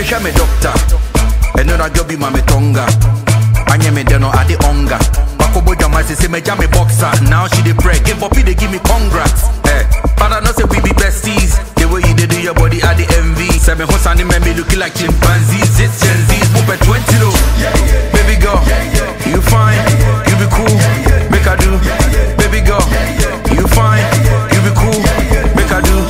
share me doctor. And then I go be my tonga. Anya me deno ade onga. Bakobo jama say me jam me boxer. Now she dey pray, give up, they give me congrats. But I know say we be besties. The way you dey do your body, I the envy. Say me hustle and me looking like chimpanzees. It's Gen Z's, move at 20 though. Baby girl, you fine, you be cool, make I do. Baby girl, you fine, you be cool, make I do.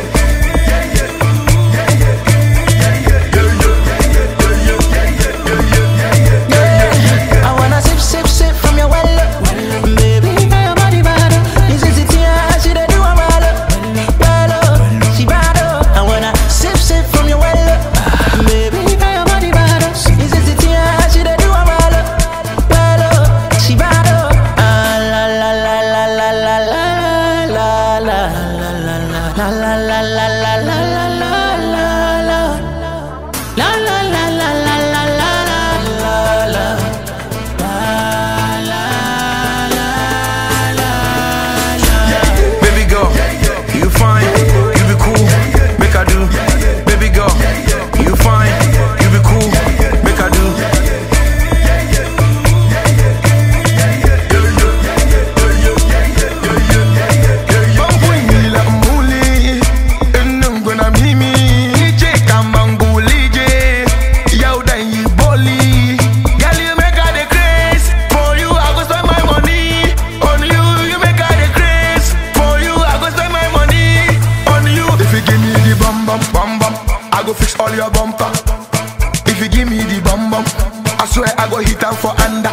I go fix all your bumper. If you give me the bum bum, I swear I go hit am for under.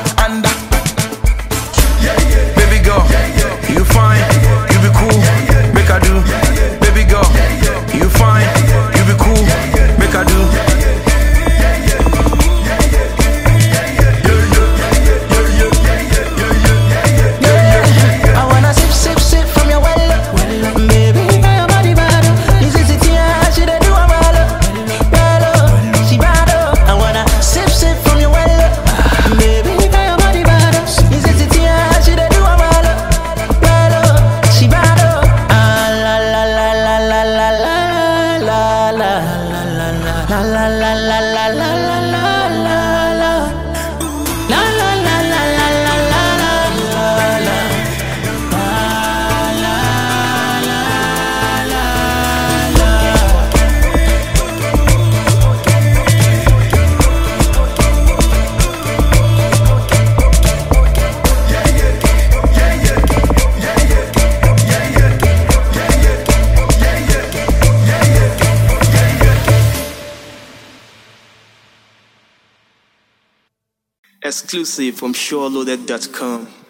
Baby girl, you fine, you be cool, make I do. Baby girl, you fine, you be cool, make I do. I wanna sip from your well, baby. Your body bad, this is it here. I should do a well, she bad. I wanna sip from your well, baby. Your body bad, this is it here. I should do a well, she bad. La la la la la la la la la la la la la la la. Exclusive from SureLoaded.com.